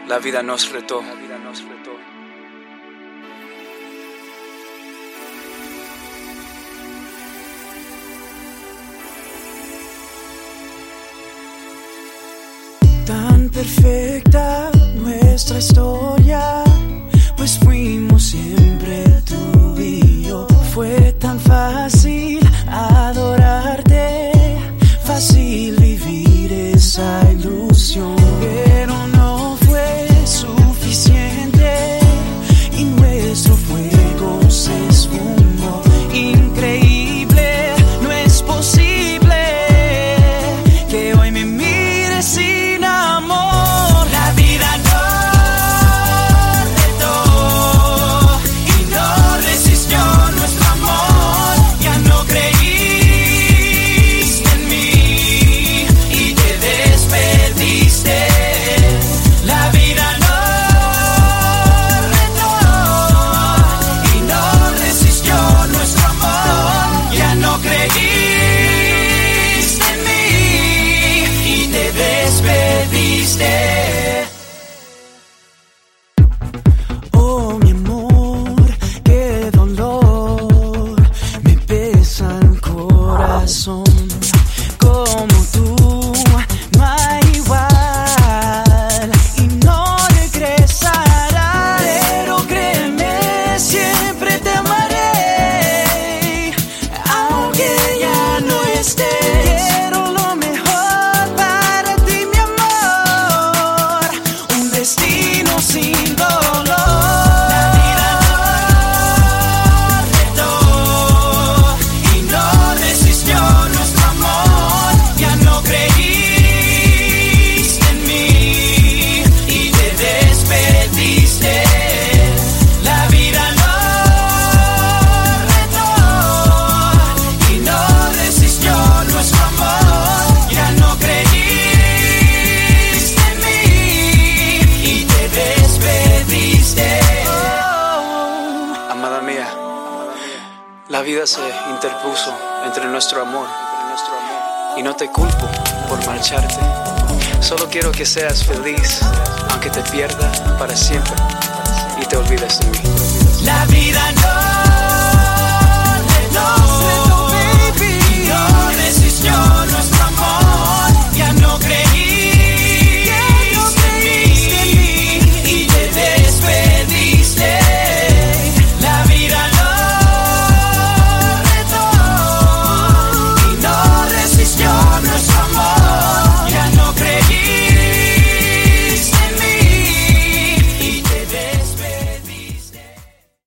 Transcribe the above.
La vida nos retó. Tan perfecta nuestra historia, pues fuimos siempre tú y yo. Fue tan fácil adorarte, fácil vivir esa ilusión, pero no fue suficiente y nuestro fuego se esfumó. Increíble, no es posible que hoy me mires sin amor. La vida nos retó y no resistió nuestro amor. Ya no creíste en mí y te despediste. La vida nos retó y no resistió nuestro amor. Ya no creíste en mí y te despediste. Oh, mi amor, qué dolor, me pesa el corazón. Como tú, no hay igual y no regresará. Pero créeme, siempre te amaré, aunque ya no estés. Quiero lo mejor para ti, mi amor, un destino sin dolor. La vida nos retó y no resistió nuestro amor. Ya no creíste en mí y te despediste. La vida nos retó y no resistió nuestro amor. Ya no creíste en mí y te despediste. Amada mía, la vida se interpuso entre nuestro amor y no te culpo por marcharte. Solo quiero que seas feliz, aunque te pierda para siempre y te olvides de mí. La vida nos retó y no resistió nuestro